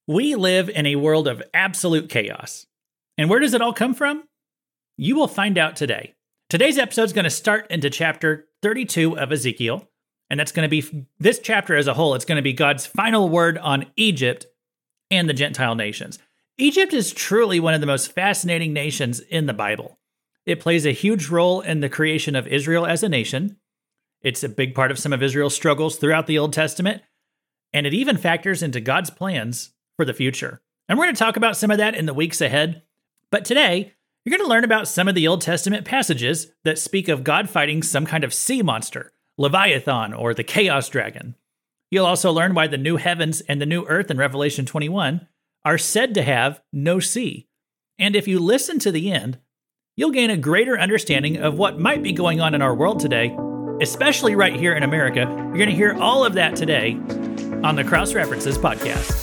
We live in a world of absolute chaos. And where does it all come from? You will find out today. Today's episode is going to start into chapter 32 of Ezekiel. And that's going to be, this chapter as a whole, it's going to be God's final word on Egypt and the Gentile nations. Egypt is truly one of the most fascinating nations in the Bible. It plays a huge role in the creation of Israel as a nation. It's a big part of some of Israel's struggles throughout the Old Testament. And it even factors into God's plans for the future. And we're going to talk about some of that in the weeks ahead. But today, you're going to learn about some of the Old Testament passages that speak of God fighting some kind of sea monster, Leviathan, or the Chaos Dragon. You'll also learn why the new heavens and the new earth in Revelation 21 are said to have no sea. And if you listen to the end, you'll gain a greater understanding of what might be going on in our world today, especially right here in America. You're going to hear all of that today on the Cross References podcast.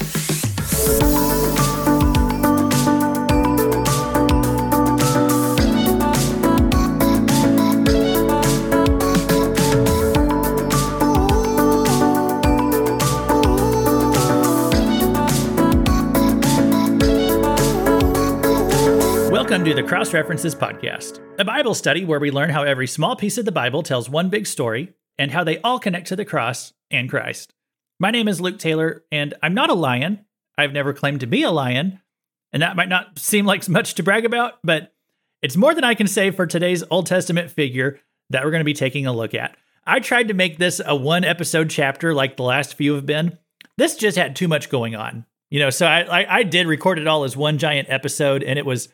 Welcome to the Cross References podcast, a Bible study where we learn how every small piece of the Bible tells one big story and how they all connect to the cross and Christ. My name is Luke Taylor, and I'm not a lion. I've never claimed to be a lion, and that might not seem like much to brag about, but it's more than I can say for today's Old Testament figure that we're going to be taking a look at. I tried to make this a one-episode chapter like the last few have been. This just had too much going on. So I did record it all as one giant episode, and it was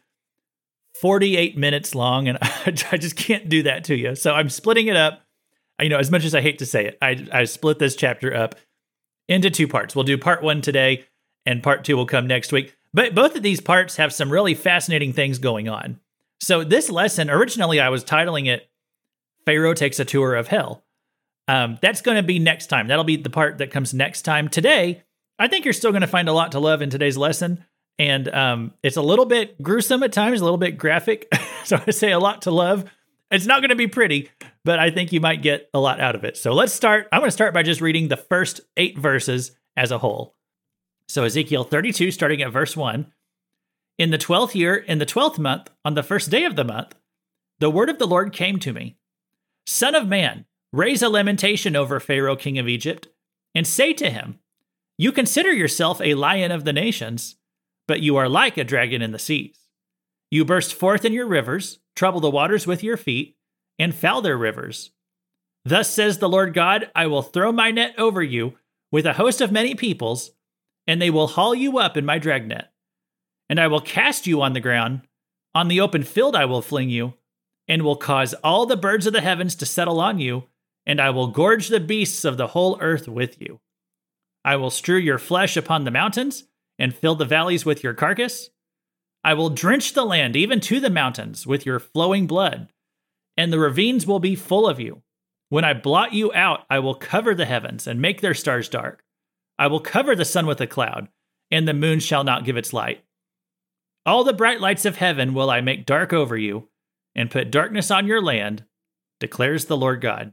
48 minutes long, and I just can't do that to you. So I'm splitting it up. As much as I hate to say it, I split this chapter up into two parts. We'll do part one today, and part two will come next week. But both of these parts have some really fascinating things going on. So this lesson, originally I was titling it, Pharaoh Takes a Tour of Hell. That's going to be next time. That'll be the part that comes next time. Today, I think you're still going to find a lot to love in today's lesson. And it's a little bit gruesome at times, a little bit graphic. So I say a lot to love. It's not going to be pretty, but I think you might get a lot out of it. So let's start. I'm going to start by just reading the first 8 verses as a whole. So Ezekiel 32, starting at verse 1. In the 12th year, in the 12th month, on the first day of the month, the word of the Lord came to me. Son of man, raise a lamentation over Pharaoh, king of Egypt, and say to him, you consider yourself a lion of the nations, but you are like a dragon in the seas. You burst forth in your rivers, trouble the waters with your feet, and foul their rivers. Thus says the Lord God, I will throw my net over you with a host of many peoples, and they will haul you up in my dragnet. And I will cast you on the ground, on the open field I will fling you, and will cause all the birds of the heavens to settle on you, and I will gorge the beasts of the whole earth with you. I will strew your flesh upon the mountains, and fill the valleys with your carcass. I will drench the land, even to the mountains, with your flowing blood, and the ravines will be full of you. When I blot you out, I will cover the heavens and make their stars dark. I will cover the sun with a cloud, and the moon shall not give its light. All the bright lights of heaven will I make dark over you, and put darkness on your land, declares the Lord God.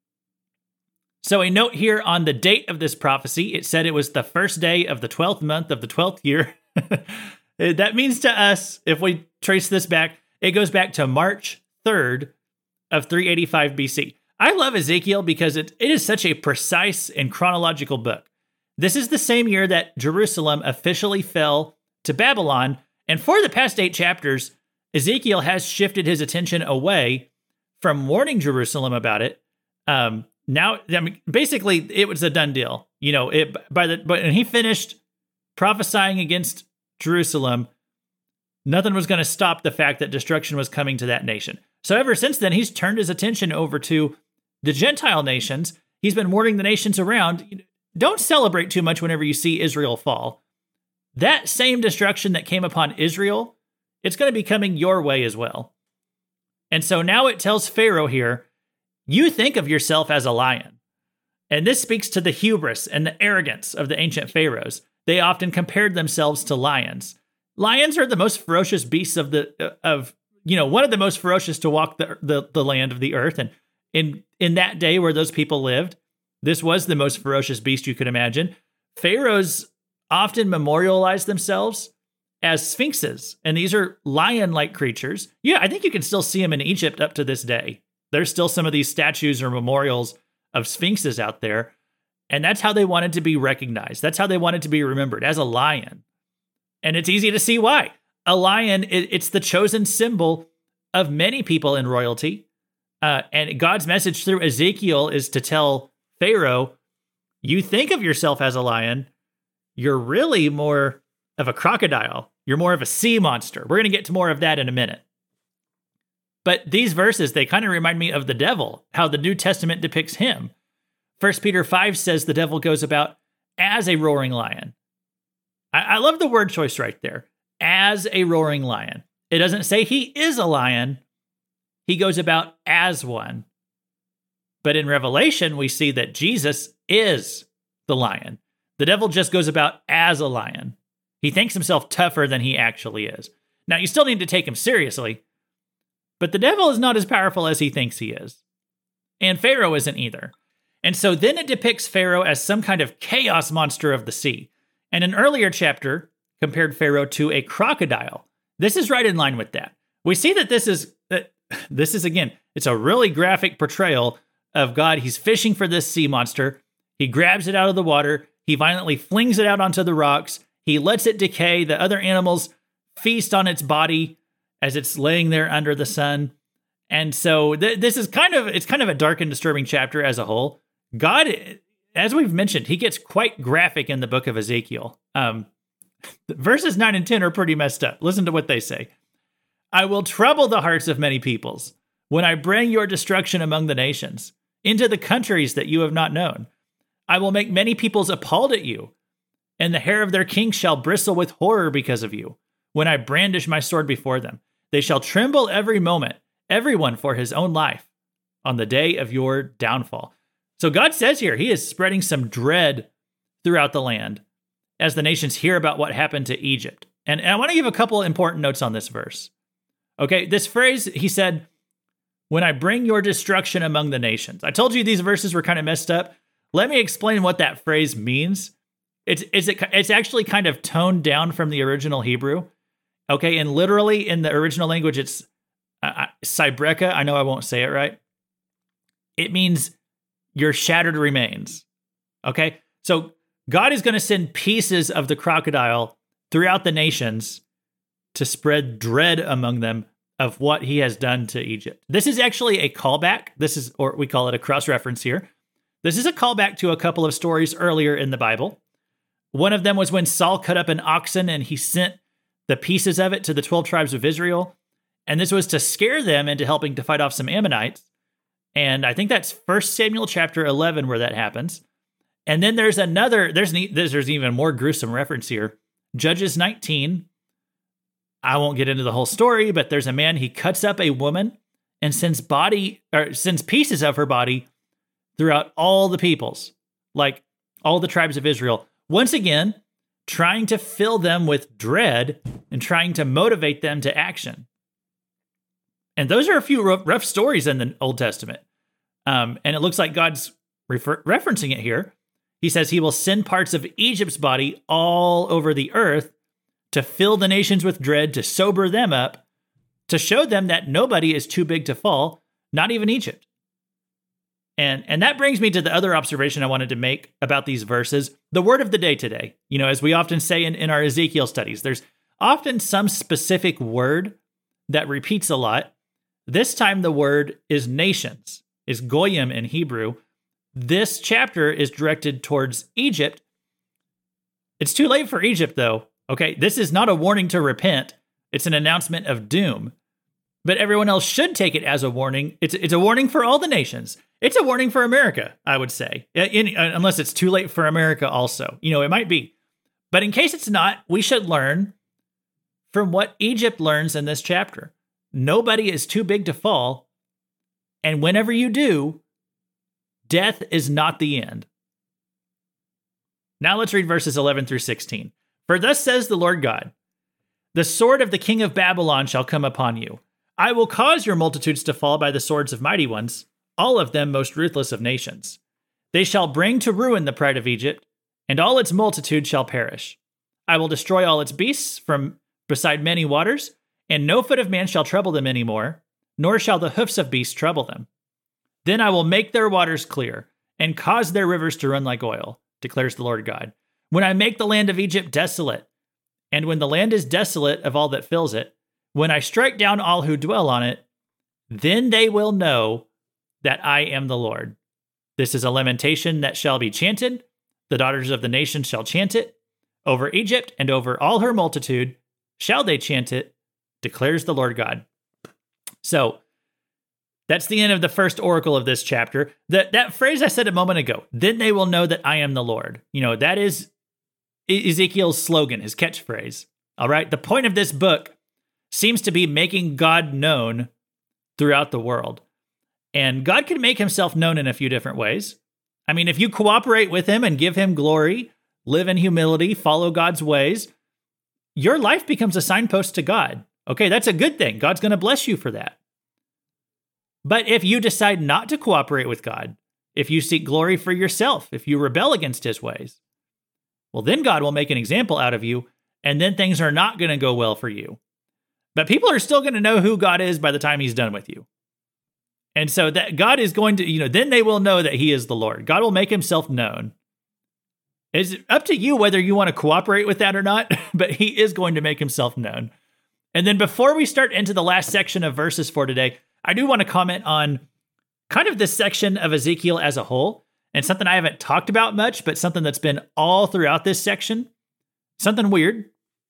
So a note here on the date of this prophecy, it said it was the first day of the 12th month of the 12th year. That means to us, if we trace this back, it goes back to March 3rd of 385 BC. I love Ezekiel because it is such a precise and chronological book. This is the same year that Jerusalem officially fell to Babylon, and for the past 8 chapters, Ezekiel has shifted his attention away from warning Jerusalem about it. Now, basically, it was a done deal. But when he finished prophesying against Jerusalem, nothing was going to stop the fact that destruction was coming to that nation. So ever since then, he's turned his attention over to the Gentile nations. He's been warning the nations around, don't celebrate too much whenever you see Israel fall. That same destruction that came upon Israel, it's going to be coming your way as well. And so now it tells Pharaoh here, you think of yourself as a lion. And this speaks to the hubris and the arrogance of the ancient pharaohs. They often compared themselves to lions. Lions are the most ferocious beasts one of the most ferocious to walk the land of the earth. And in that day where those people lived, this was the most ferocious beast you could imagine. Pharaohs often memorialize themselves as sphinxes. And these are lion-like creatures. Yeah, I think you can still see them in Egypt up to this day. There's still some of these statues or memorials of sphinxes out there. And that's how they wanted to be recognized. That's how they wanted to be remembered, as a lion. And it's easy to see why. A lion, it's the chosen symbol of many people in royalty. And God's message through Ezekiel is to tell Pharaoh, you think of yourself as a lion, you're really more of a crocodile. You're more of a sea monster. We're going to get to more of that in a minute. But these verses, they kind of remind me of the devil, how the New Testament depicts him. 1 Peter 5 says the devil goes about as a roaring lion. I love the word choice right there. As a roaring lion. It doesn't say he is a lion. He goes about as one. But in Revelation, we see that Jesus is the lion. The devil just goes about as a lion. He thinks himself tougher than he actually is. Now, you still need to take him seriously, but the devil is not as powerful as he thinks he is. And Pharaoh isn't either. And so then it depicts Pharaoh as some kind of chaos monster of the sea. And an earlier chapter compared Pharaoh to a crocodile. This is right in line with that. We see that this is again, it's a really graphic portrayal of God. He's fishing for this sea monster. He grabs it out of the water. He violently flings it out onto the rocks. He lets it decay. The other animals feast on its body as it's laying there under the sun. And so this is kind of a dark and disturbing chapter as a whole. God, as we've mentioned, he gets quite graphic in the book of Ezekiel. Verses 9 and 10 are pretty messed up. Listen to what they say. I will trouble the hearts of many peoples when I bring your destruction among the nations, into the countries that you have not known. I will make many peoples appalled at you, and the hair of their kings shall bristle with horror because of you, when I brandish my sword before them. They shall tremble every moment, everyone for his own life, on the day of your downfall. So God says here, he is spreading some dread throughout the land as the nations hear about what happened to Egypt. And I want to give a couple important notes on this verse. Okay, this phrase, he said, when I bring your destruction among the nations. I told you these verses were kind of messed up. Let me explain what that phrase means. It's actually kind of toned down from the original Hebrew. Okay, and literally in the original language, it's Cybreka. I know I won't say it right. It means your shattered remains. Okay, so God is going to send pieces of the crocodile throughout the nations to spread dread among them of what he has done to Egypt. This is actually a callback. Or we call it a cross-reference here. This is a callback to a couple of stories earlier in the Bible. One of them was when Saul cut up an oxen and he sent the pieces of it to the 12 tribes of Israel. And this was to scare them into helping to fight off some Ammonites. And I think that's 1 Samuel chapter 11 where that happens. And then there's even more gruesome reference here. Judges 19. I won't get into the whole story, but there's a man, he cuts up a woman and sends pieces of her body throughout all the peoples, like all the tribes of Israel. Once again, trying to fill them with dread and trying to motivate them to action. And those are a few rough stories in the Old Testament. And it looks like God's referencing it here. He says he will send parts of Egypt's body all over the earth to fill the nations with dread, to sober them up, to show them that nobody is too big to fall, not even Egypt. And that brings me to the other observation I wanted to make about these verses. The word of the day today, as we often say in our Ezekiel studies, there's often some specific word that repeats a lot. This time the word is nations, is goyim in Hebrew. This chapter is directed towards Egypt. It's too late for Egypt, though. Okay, this is not a warning to repent. It's an announcement of doom. But everyone else should take it as a warning. It's a warning for all the nations. It's a warning for America, I would say, unless it's too late for America also. It might be. But in case it's not, we should learn from what Egypt learns in this chapter. Nobody is too big to fall. And whenever you do, death is not the end. Now let's read verses 11 through 16. For thus says the Lord God, the sword of the king of Babylon shall come upon you. I will cause your multitudes to fall by the swords of mighty ones, all of them most ruthless of nations. They shall bring to ruin the pride of Egypt, and all its multitude shall perish. I will destroy all its beasts from beside many waters, and no foot of man shall trouble them any more, nor shall the hoofs of beasts trouble them. Then I will make their waters clear, and cause their rivers to run like oil, declares the Lord God. When I make the land of Egypt desolate, and when the land is desolate of all that fills it, when I strike down all who dwell on it, then they will know that I am the Lord. This is a lamentation that shall be chanted. The daughters of the nations shall chant it. Over Egypt and over all her multitude shall they chant it, declares the Lord God. So that's the end of the first oracle of this chapter. That phrase I said a moment ago, then they will know that I am the Lord. That is Ezekiel's slogan, his catchphrase. All right. The point of this book seems to be making God known throughout the world. And God can make himself known in a few different ways. I mean, if you cooperate with him and give him glory, live in humility, follow God's ways, your life becomes a signpost to God. Okay, that's a good thing. God's going to bless you for that. But if you decide not to cooperate with God, if you seek glory for yourself, if you rebel against his ways, well, then God will make an example out of you, and then things are not going to go well for you. But people are still going to know who God is by the time he's done with you. And so that God is going to, then they will know that he is the Lord. God will make himself known. It's up to you whether you want to cooperate with that or not, but he is going to make himself known. And then before we start into the last section of verses for today, I do want to comment on kind of this section of Ezekiel as a whole, and something I haven't talked about much, but something that's been all throughout this section. Something weird.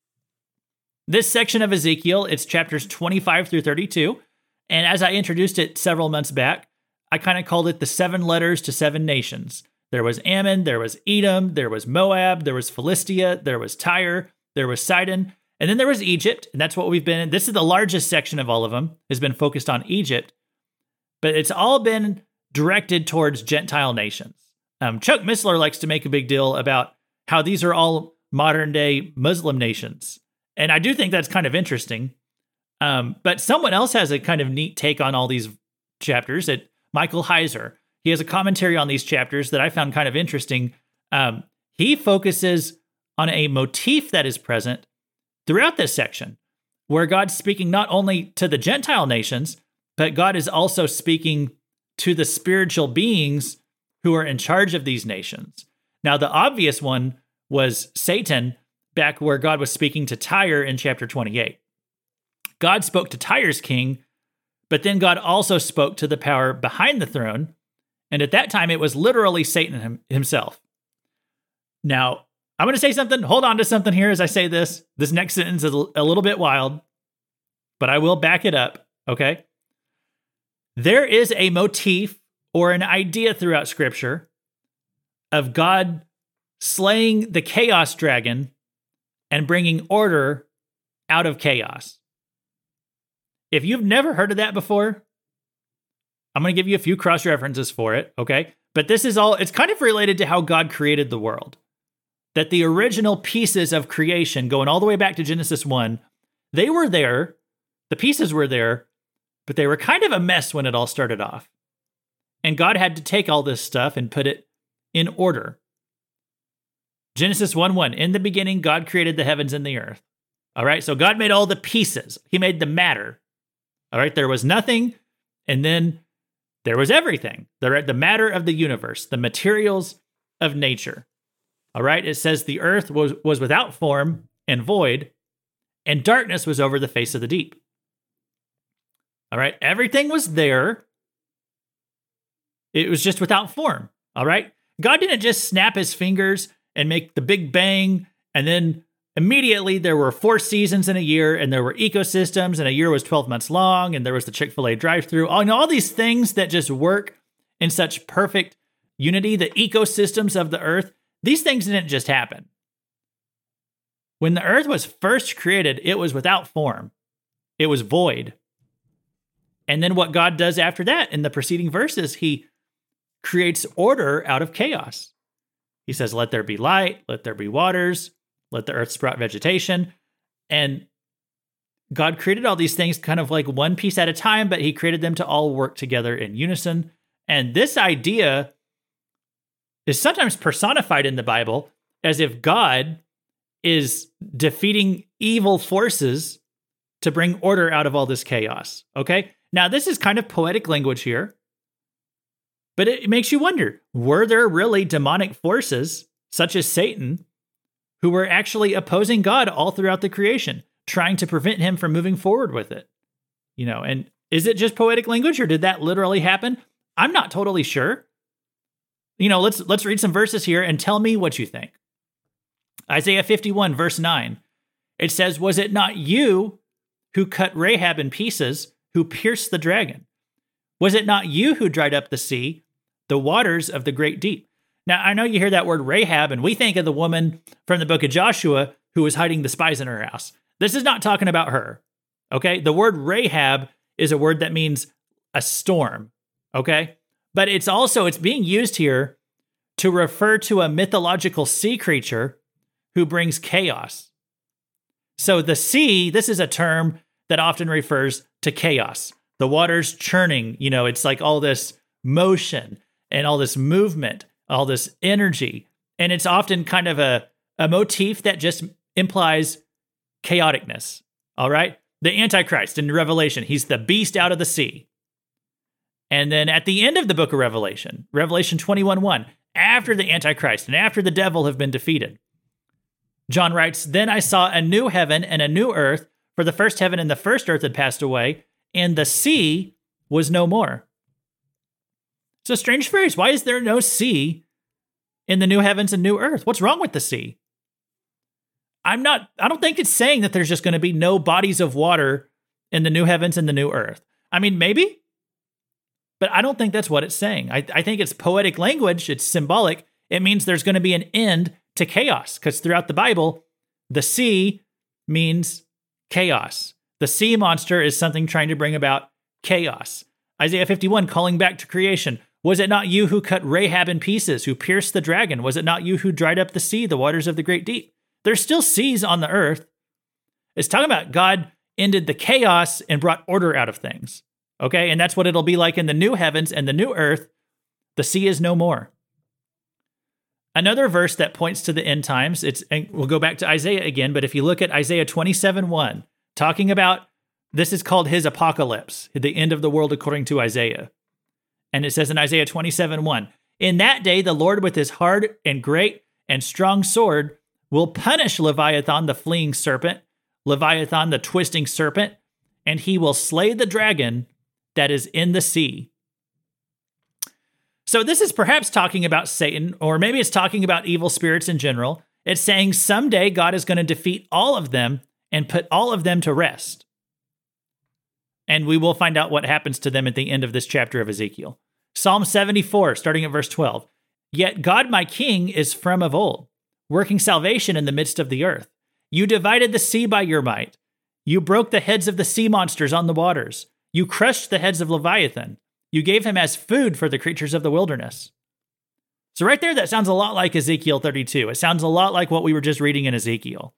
This section of Ezekiel, it's chapters 25 through 32. And as I introduced it several months back, I kind of called it the 7 letters to 7 nations. There was Ammon, there was Edom, there was Moab, there was Philistia, there was Tyre, there was Sidon, and then there was Egypt. And that's what we've been in. This is the largest section of all of them, has been focused on Egypt. But it's all been directed towards Gentile nations. Chuck Missler likes to make a big deal about how these are all modern day Muslim nations. And I do think that's kind of interesting. But someone else has a kind of neat take on all these chapters. Michael Heiser. He has a commentary on these chapters that I found kind of interesting. He focuses on a motif that is present throughout this section, where God's speaking not only to the Gentile nations, but God is also speaking to the spiritual beings who are in charge of these nations. Now, the obvious one was Satan, back where God was speaking to Tyre in chapter 28. God spoke to Tyre's king, but then God also spoke to the power behind the throne. And at that time, it was literally Satan himself. Now, I'm going to say something. Hold on to something here as I say this. This next sentence is a little bit wild, but I will back it up, okay? There is a motif or an idea throughout Scripture of God slaying the chaos dragon and bringing order out of chaos. If you've never heard of that before, I'm going to give you a few cross references for it, okay? But this is all, it's kind of related to how God created the world. That the original pieces of creation, going all the way back to Genesis 1, they were there, the pieces were there, but they were kind of a mess when it all started off. And God had to take all this stuff and put it in order. Genesis 1:1, in the beginning, God created the heavens and the earth. All right, so God made all the pieces. He made the matter. All right, there was nothing, and then there was everything. The matter of the universe, the materials of nature. All right, it says the earth was without form and void, and darkness was over the face of the deep. All right, everything was there. It was just without form. All right, God didn't just snap his fingers and make the big bang, and then immediately there were 4 seasons in a year, and there were ecosystems, and a year was 12 months long, and there was the Chick-fil-A drive-thru. All these things that just work in such perfect unity, the ecosystems of the earth, these things didn't just happen. When the earth was first created, it was without form. It was void. And then what God does after that in the preceding verses, he creates order out of chaos. He says, let there be light, let there be waters, let the earth sprout vegetation. And God created all these things kind of like one piece at a time, but he created them to all work together in unison. And this idea is sometimes personified in the Bible as if God is defeating evil forces to bring order out of all this chaos. Okay? Now, this is kind of poetic language here, but it makes you wonder, were there really demonic forces, such as Satan, who were actually opposing God all throughout the creation, trying to prevent him from moving forward with it? And is it just poetic language, or did that literally happen? I'm not totally sure. Let's read some verses here and tell me what you think. Isaiah 51, verse 9. It says, "Was it not you who cut Rahab in pieces, who pierced the dragon? Was it not you who dried up the sea, the waters of the great deep?" Now, I know you hear that word Rahab, and we think of the woman from the book of Joshua who was hiding the spies in her house. This is not talking about her, okay? The word Rahab is a word that means a storm, okay? But it's being used here to refer to a mythological sea creature who brings chaos. So the sea, this is a term that often refers to chaos. The water's churning, it's like all this motion and all this movement, all this energy. And it's often kind of a motif that just implies chaoticness, all right? The Antichrist in Revelation, he's the beast out of the sea. And then at the end of the book of Revelation, Revelation 21:1, after the Antichrist and after the devil have been defeated, John writes, "Then I saw a new heaven and a new earth, for the first heaven and the first earth had passed away, and the sea was no more." It's a strange phrase. Why is there no sea in the new heavens and new earth? What's wrong with the sea? I don't think it's saying that there's just going to be no bodies of water in the new heavens and the new earth. I mean, maybe, but I don't think that's what it's saying. I think it's poetic language. It's symbolic. It means there's going to be an end to chaos, because throughout the Bible, the sea means chaos. The sea monster is something trying to bring about chaos. Isaiah 51, calling back to creation. "Was it not you who cut Rahab in pieces, who pierced the dragon? Was it not you who dried up the sea, the waters of the great deep?" There's still seas on the earth. It's talking about God ended the chaos and brought order out of things. Okay, and that's what it'll be like in the new heavens and the new earth. The sea is no more. Another verse that points to the end times, and we'll go back to Isaiah again, but if you look at Isaiah 27:1, talking about, this is called his apocalypse, the end of the world according to Isaiah. And it says in Isaiah 27:1, "In that day, the Lord with his hard and great and strong sword will punish Leviathan, the fleeing serpent, Leviathan, the twisting serpent, and he will slay the dragon that is in the sea." So this is perhaps talking about Satan, or maybe it's talking about evil spirits in general. It's saying someday God is going to defeat all of them and put all of them to rest. And we will find out what happens to them at the end of this chapter of Ezekiel. Psalm 74, starting at verse 12. "Yet God my King is from of old, working salvation in the midst of the earth. You divided the sea by your might. You broke the heads of the sea monsters on the waters. You crushed the heads of Leviathan. You gave him as food for the creatures of the wilderness." So right there, that sounds a lot like Ezekiel 32. It sounds a lot like what we were just reading in Ezekiel.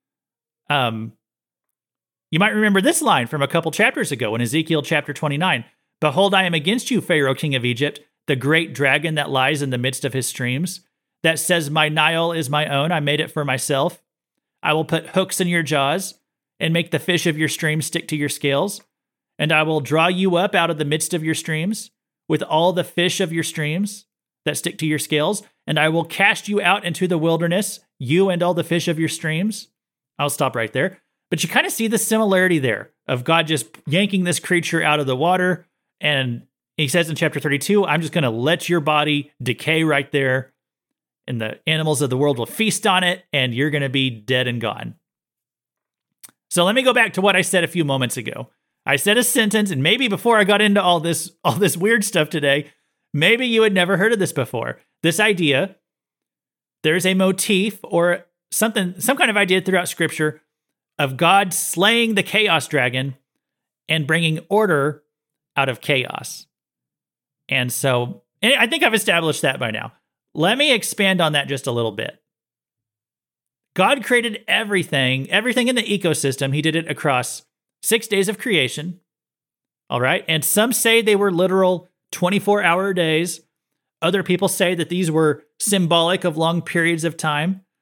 You might remember this line from a couple chapters ago in Ezekiel chapter 29. "Behold, I am against you, Pharaoh, king of Egypt, the great dragon that lies in the midst of his streams, that says, my Nile is my own, I made it for myself. I will put hooks in your jaws and make the fish of your streams stick to your scales. And I will draw you up out of the midst of your streams with all the fish of your streams that stick to your scales. And I will cast you out into the wilderness, you and all the fish of your streams." I'll stop right there. But you kind of see the similarity there of God just yanking this creature out of the water. And he says in chapter 32, "I'm just going to let your body decay right there. And the animals of the world will feast on it. And you're going to be dead and gone." So let me go back to what I said a few moments ago. I said a sentence, and maybe before I got into all this weird stuff today, maybe you had never heard of this before. This idea, there's a motif or some kind of idea throughout Scripture of God slaying the chaos dragon and bringing order out of chaos. And so I think I've established that by now. Let me expand on that just a little bit. God created everything in the ecosystem. He did it across 6 days of creation. All right. And some say they were literal 24-hour days. Other people say that these were symbolic of long periods of time.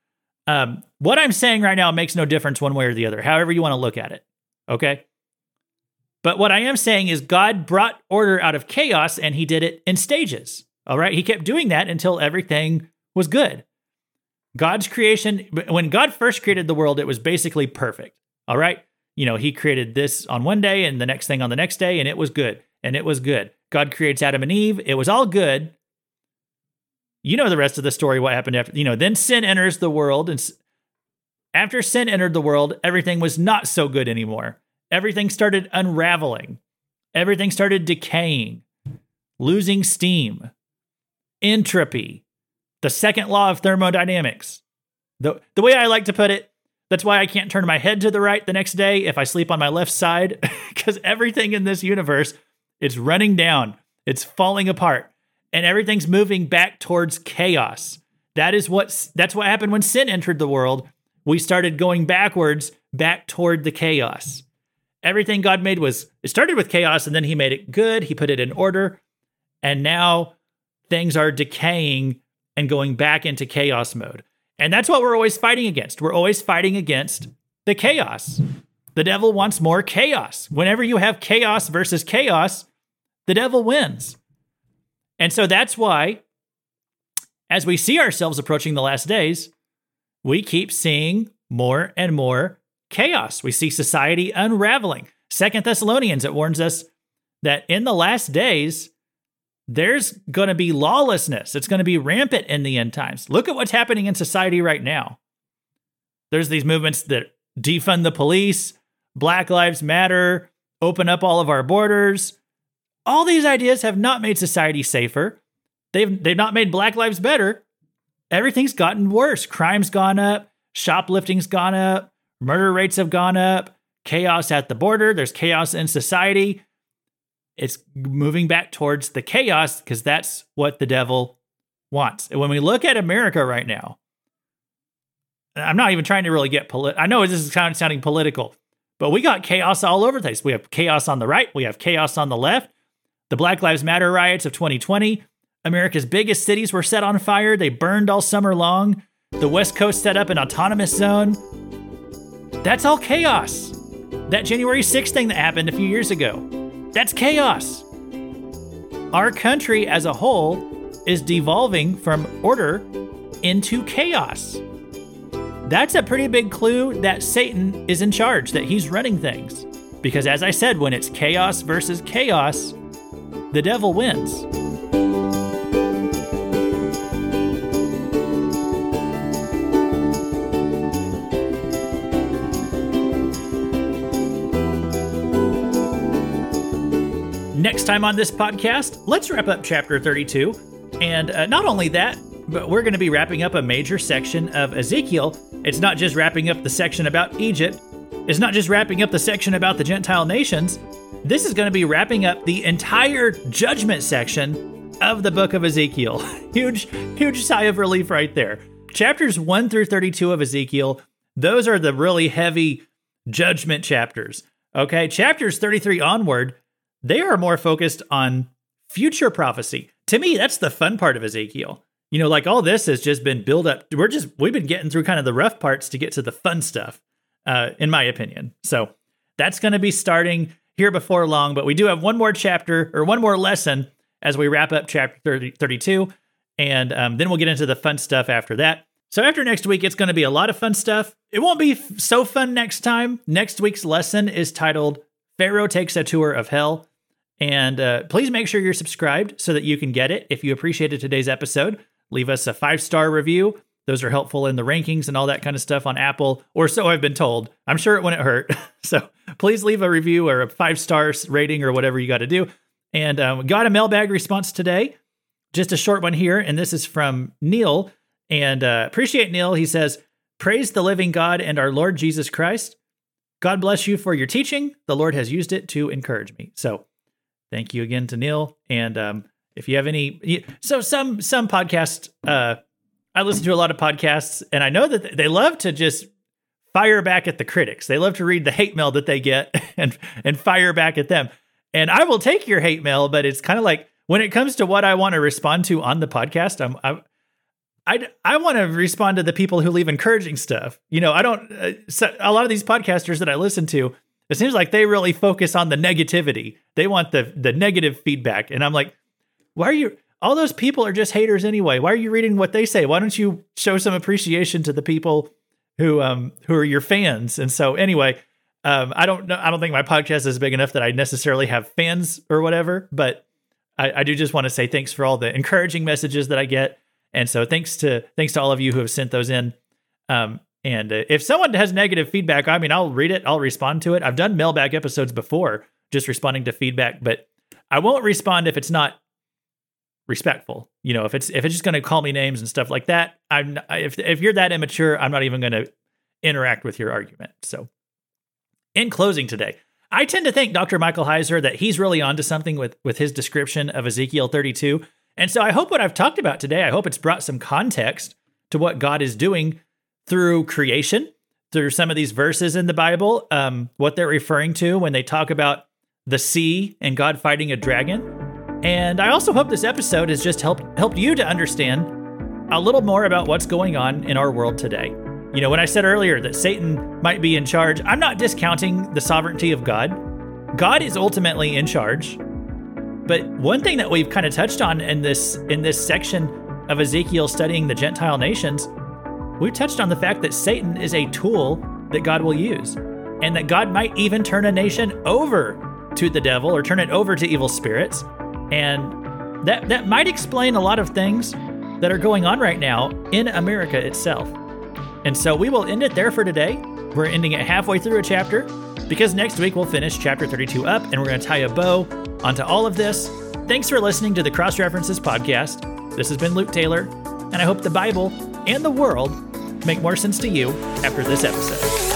What I'm saying right now makes no difference one way or the other, however you want to look at it. Okay. But what I am saying is God brought order out of chaos, and he did it in stages. All right. He kept doing that until everything was good. God's creation, when God first created the world, it was basically perfect. All right. He created this on one day and the next thing on the next day, and it was good. And it was good. God creates Adam and Eve. It was all good. You know the rest of the story, what happened after, then sin enters the world. And after sin entered the world, everything was not so good anymore. Everything started unraveling. Everything started decaying, losing steam, entropy, the second law of thermodynamics. The way I like to put it, that's why I can't turn my head to the right the next day if I sleep on my left side, because everything in this universe, it's running down, it's falling apart, and everything's moving back towards chaos. That's what happened when sin entered the world. We started going backwards, back toward the chaos. Everything God made it started with chaos, and then he made it good. He put it in order, and now things are decaying and going back into chaos mode. And that's what we're always fighting against. We're always fighting against the chaos. The devil wants more chaos. Whenever you have chaos versus chaos, the devil wins. And so that's why, as we see ourselves approaching the last days, we keep seeing more and more chaos. We see society unraveling. 2 Thessalonians, it warns us that in the last days, there's going to be lawlessness. It's going to be rampant in the end times. Look at what's happening in society right now. There's these movements that defund the police, Black Lives Matter, open up all of our borders. All these ideas have not made society safer. They've not made Black lives better. Everything's gotten worse. Crime's gone up. Shoplifting's gone up. Murder rates have gone up. Chaos at the border. There's chaos in society. It's moving back towards the chaos because that's what the devil wants. And when we look at America right now, I'm not even trying to really get political. I know this is kind of sounding political, but we got chaos all over the place. We have chaos on the right. We have chaos on the left. The Black Lives Matter riots of 2020. America's biggest cities were set on fire. They burned all summer long. The West Coast set up an autonomous zone. That's all chaos. That January 6th thing that happened a few years ago. That's chaos. Our country as a whole is devolving from order into chaos. That's a pretty big clue that Satan is in charge, that he's running things. Because as I said, when it's chaos versus chaos, the devil wins. Next time on this podcast, let's wrap up chapter 32. And not only that, but we're going to be wrapping up a major section of Ezekiel. It's not just wrapping up the section about Egypt. It's not just wrapping up the section about the Gentile nations. This is going to be wrapping up the entire judgment section of the book of Ezekiel. Huge sigh of relief right there. Chapters 1 through 32 of Ezekiel, those are the really heavy judgment chapters. Okay, chapters 33 onward, they are more focused on future prophecy. To me, that's the fun part of Ezekiel. Like all this has just been built up. We've been getting through kind of the rough parts to get to the fun stuff, in my opinion. So that's going to be starting here before long, but we do have one more chapter or one more lesson as we wrap up chapter 32. And then we'll get into the fun stuff after that. So after next week, it's going to be a lot of fun stuff. It won't be so fun next time. Next week's lesson is titled Pharaoh Takes a Tour of Hell. And please make sure you're subscribed so that you can get it. If you appreciated today's episode, leave us a 5-star review. Those are helpful in the rankings and all that kind of stuff on Apple, or so I've been told. I'm sure it wouldn't hurt. So please leave a review or a 5-star rating or whatever you got to do. And we got a mailbag response today, just a short one here. And this is from Neil. And appreciate Neil. He says, "Praise the living God and our Lord Jesus Christ. God bless you for your teaching. The Lord has used it to encourage me." So thank you again to Neil. And if you have any, so some podcasts, I listen to a lot of podcasts, and I know that they love to just fire back at the critics. They love to read the hate mail that they get and fire back at them. And I will take your hate mail, but it's kind of like when it comes to what I want to respond to on the podcast, I want to respond to the people who leave encouraging stuff. I don't, so a lot of these podcasters that I listen to, it seems like they really focus on the negativity. They want the negative feedback. And I'm like, all those people are just haters anyway. Why are you reading what they say? Why don't you show some appreciation to the people who are your fans? And so anyway, I don't think my podcast is big enough that I necessarily have fans or whatever, but I do just want to say thanks for all the encouraging messages that I get. And so thanks to all of you who have sent those in. And if someone has negative feedback, I'll read it. I'll respond to it. I've done mailbag episodes before, just responding to feedback, but I won't respond if it's not respectful. If it's just going to call me names and stuff like that, if you're that immature, I'm not even going to interact with your argument. So in closing today, I tend to think Dr. Michael Heiser that he's really onto something with his description of Ezekiel 32. And so I hope what I've talked about today, I hope it's brought some context to what God is doing through creation, through some of these verses in the Bible, what they're referring to when they talk about the sea and God fighting a dragon. And I also hope this episode has just helped you to understand a little more about what's going on in our world today. When I said earlier that Satan might be in charge, I'm not discounting the sovereignty of God. God is ultimately in charge. But one thing that we've kind of touched on in this section of Ezekiel studying the Gentile nations, we've touched on the fact that Satan is a tool that God will use, and that God might even turn a nation over to the devil or turn it over to evil spirits. And that might explain a lot of things that are going on right now in America itself. And so we will end it there for today. We're ending it halfway through a chapter because next week we'll finish chapter 32 up and we're going to tie a bow onto all of this. Thanks for listening to the Cross References podcast. This has been Luke Taylor, and I hope the Bible and the world make more sense to you after this episode.